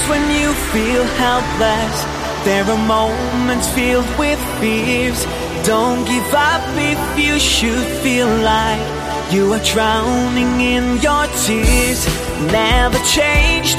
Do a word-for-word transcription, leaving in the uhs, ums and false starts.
when you feel helpless. There are moments filled with fears. Don't give up if you should feel like you are drowning in your tears. Never change